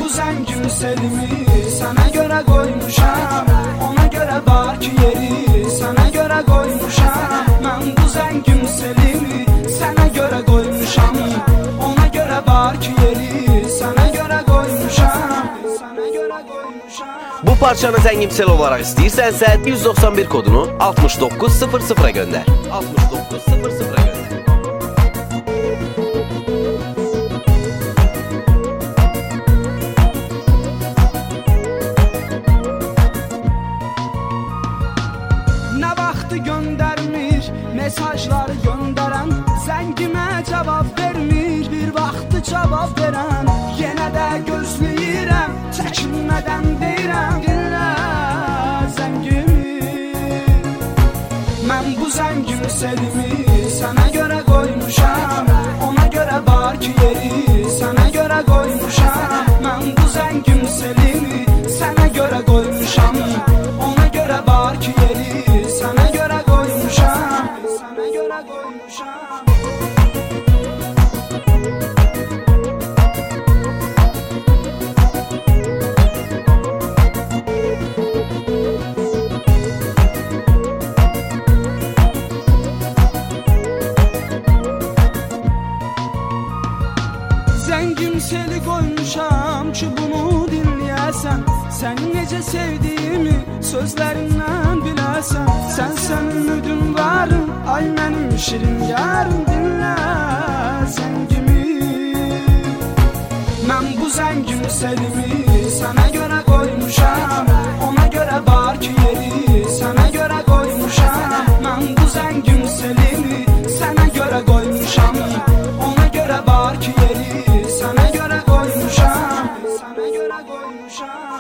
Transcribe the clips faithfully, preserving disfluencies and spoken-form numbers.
bu zəngin selimi sənə görə qoymuşam. Ona görə var ki yeri sənə görə qoymuşam. Mən bu zəngin selimi sənə görə qoymuşam. Ona görə var ki yeri sənə görə qoymuşam. Sənə görə qoymuşam. Bu parçanı zəngimsel olaraq istəyirsənsə yüz doxsan bir kodunu altmış doqquz sıfır sıfıra göndər. altmış doqquz sıfır sıfıra göndər. Nə vaxtı göndərmir mesajları göndərən, zəngimə cavab vermir bir vaxtı cavab verən. Yenə də gözləyirəm çəkinmədən deyirəm, dinlə zəngimi. Mən bu zəngin selimi sənə görə qoymuşam. Ona görə var ki yeri sənə görə qoymuşam. Mən bu zəngin selimi sənə görə qoymuşam. Ona görə var ki yeri sənə görə qoymuşam. Sənə görə qoymuşam. Zəngim seli qoymuşam ki bunu dinləyəsən. Sən necə sevdiyimi sözlərindən biləsən. Sən sən ümidim varım, ay mənim şirin yarım, dinlə zəngimi. Mən bu zəngin selimi sənə görə qoymuşam. Ona görə var ki yeri sənə görə qoymuşam. Mən bu zəngin selimi sənə görə qoymuşam. Ona görə var ki yeri sənə görə qoymuşam. Sənə görə qoymuşam.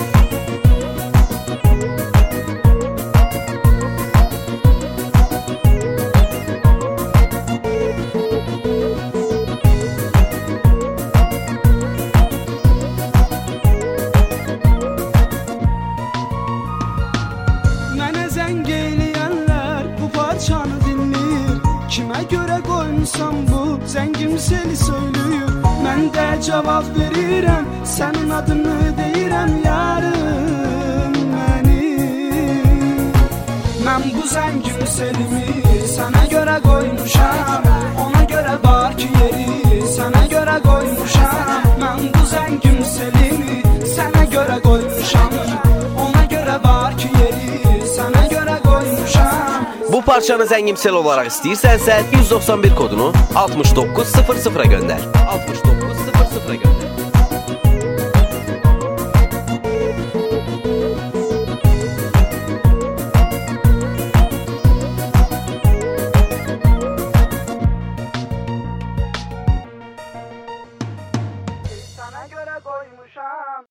Mənə zəng eləyənlər bu parçanı dinləyir. Kimə görə qoymuşam bu zəngim seli söylüyür. Mən də cavab verirəm, sənin adını deyirəm yarım mənim. Mən bu zəngin selimi sənə görə qoymuşam. Ona görə var ki yeri sənə görə qoymuşam. Mən bu zəngin selimi sənə görə qoymuşam. Ona görə var ki yeri sənə görə qoymuşam. Bu parçanı zəngimsel olaraq istəyirsənsə yüz doxsan bir kodunu altmış doqquz sıfır sıfıra göndər. altmış doqquz sıfır sıfıra göndər.